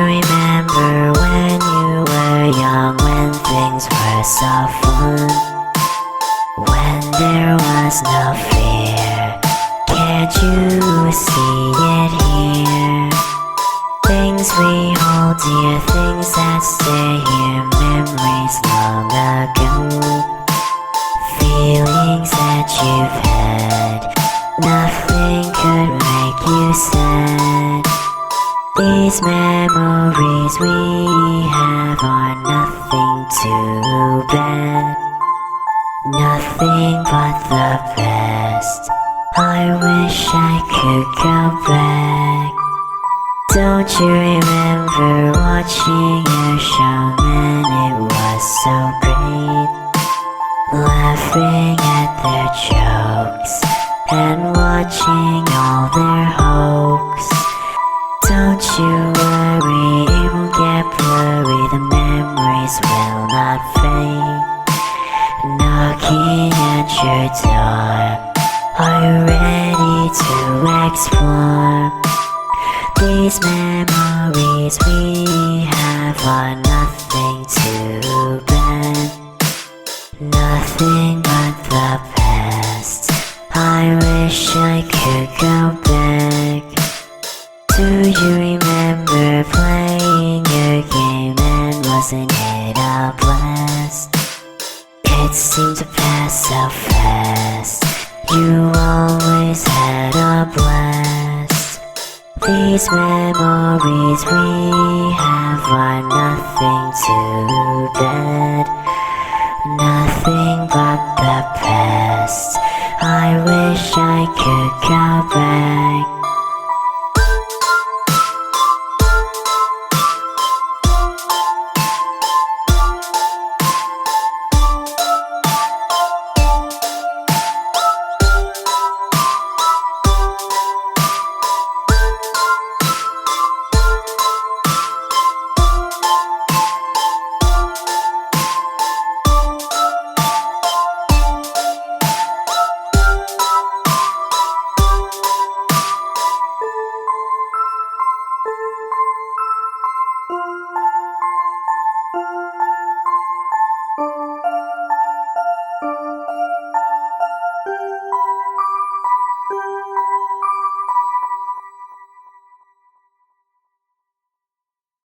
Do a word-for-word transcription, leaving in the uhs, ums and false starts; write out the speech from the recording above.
remember when you were young, when things were so fun, when there was no fear? Can't you see it here? Things we hold dear, things that stay here, memories long ago, feelings that you've had, nothing could make you sad. These memories we have are nothing too bad, nothing but the best. I wish I could go back. Don't you remember watching your show, man, it was so great, laughing at their jokes and watching all their hoax. Don't you worry, it won't get blurry, the memories will not fade. Knocking at your door, are you ready to explore? These memories we have are nothing too bad, nothing but the past. I wish I could go back. Do you remember playing your game, and wasn't it a blast? It seemed to pass so fast, you always had a blast. These memories we have are nothing too bad, nothing but the past. I wish I could go back.